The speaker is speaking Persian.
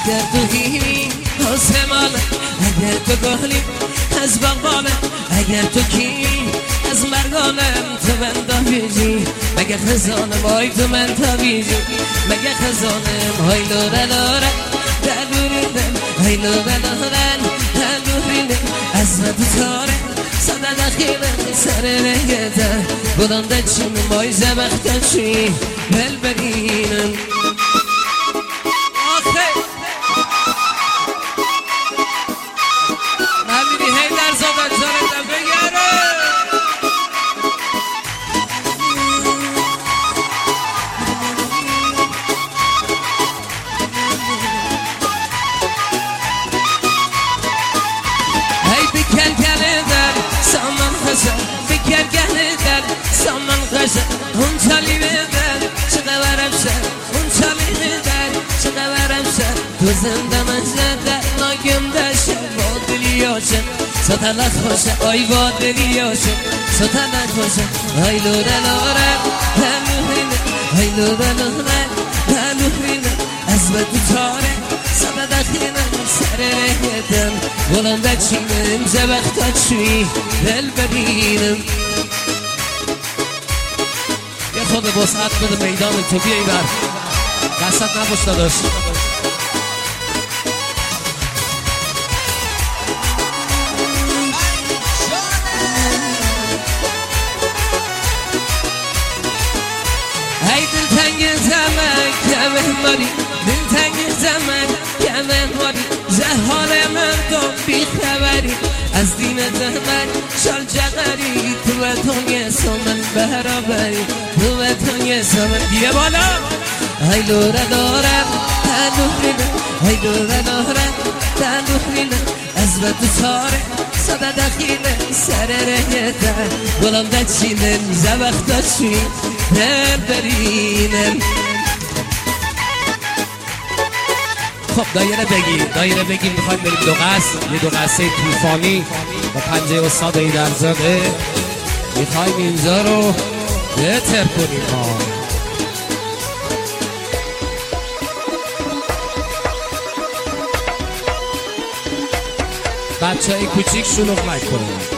اگر تو هیمی آسمانه، اگر تو گلی از بغبانه، اگر تو کی از مرگانم تو من تابیجی، مگه خزانم های تو من تابیجی، مگه خزانم های لوره لوره دلورینم، های لوره لوره دلورینم از تو تاره صدا دخیلم سر رگتر بلنده چیم مای زبخت چی بل برینم نمیری هی در زادن جارتم بگره هی بکر گله در سامان خزر بکر گله در سامان خزر اون چالی در چقه ورم شد اون چالی در چقه ورم شد تو زنده من زده ناگم داشت با دلیاشه ستلت خوشه آی با دلیاشه ستلت خوشه آی لوره لوره دلوهینه آی لوره لوره دلوهینه از بدو تاره صدا دخینم سر رهتم بلنده چینم زبختا چوی دل ببینم یه خود بسعت بده میدان تو بیایی بر دستت نباش داداش ای دل تنگ زمان که مهمانی دل تنگ زمان که مهمانی زهال من تو بی خبری از دین زمان شال جغری تو و تونگ سامن برابری تو و تونگ سامن دیگه بالا ای لوره دارم تنوهرینه ای لوره دارم تنوهرینه از بدو تاره صدا دخیله سر رهتر بلنده چینم زبختا چی دل برینم خب دایره بگیم میخوایم بریم دو قصد یه دو قصه طوفانی با پنجه استاد ایدرزاده میخوایم اینجا رو بهتر کنیم بچه های کوچیک شلوغ نکنیم